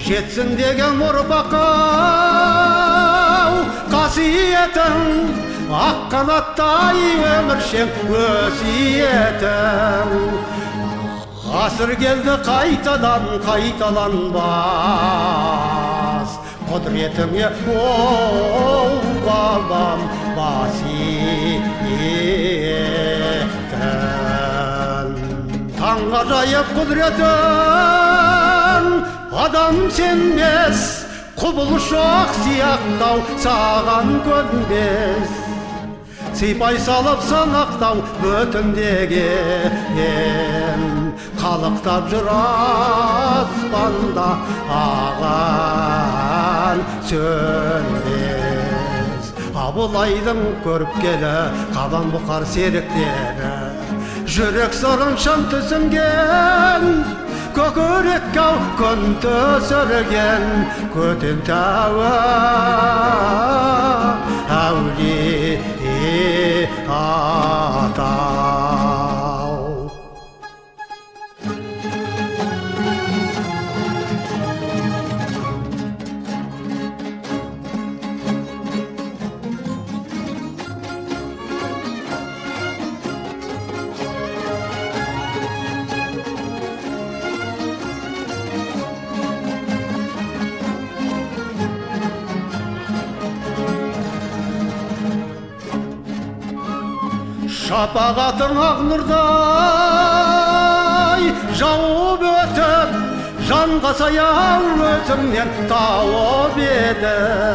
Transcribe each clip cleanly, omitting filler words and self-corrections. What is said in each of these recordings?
жетсін деген ұрпаққа қасиетің, ақ қанаттай өміршең өсиетің. Ғасыр келді қайтадан қайталанбас, құдіретіңе оу бабам бас иетін. Таңғажайып құдіретің, адам сенбес, құбылшақ сияқтау саған көнбес. Сипай салып санақтау бөтіндеген, қалықтап жүр аспанда аған сөнбес. Абылайдың көріп келі қабан бұқар серіктері, жүрек сырын шын түсінген, көкірекке күн түсірген көтен тәуі әулие атау. Шапағатың ақ нұрдай жауып өтіп, жанға саяу өзіңнен тауып еді.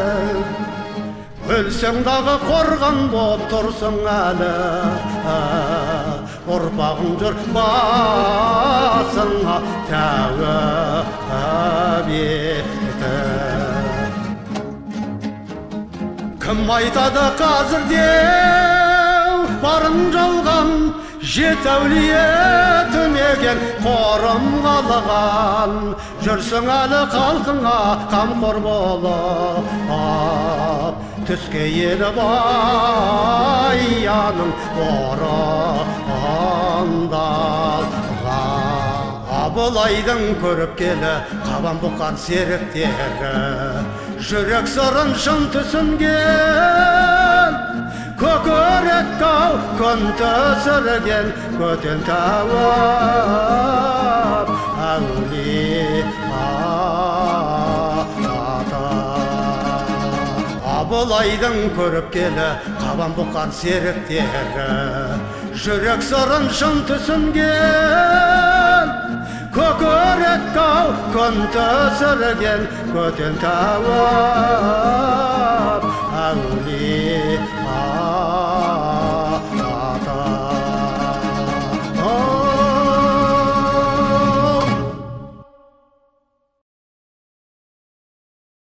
Өлсең дағы қорған боп тұрсың әлі, ұрпағың жүр басыңа тәуіп еді. Кім айтады қазірде барын жалған, жет әулие түнеген қорым қалған. Жүрсің әлі халқыңа қамқор болып, түске еліп аяның орындалға. Абылайдың көріп келі қабан бұқар серіктері, жүрек сырын шын түсінген, көкірекке күн түсірген көтен тәуіп әулие атау. Абылайдың көріп келі қабан бұқар серіктері, жүрек сырын шын түсінген, көкірекке күн түсірген көтен тәуіп әулие атау.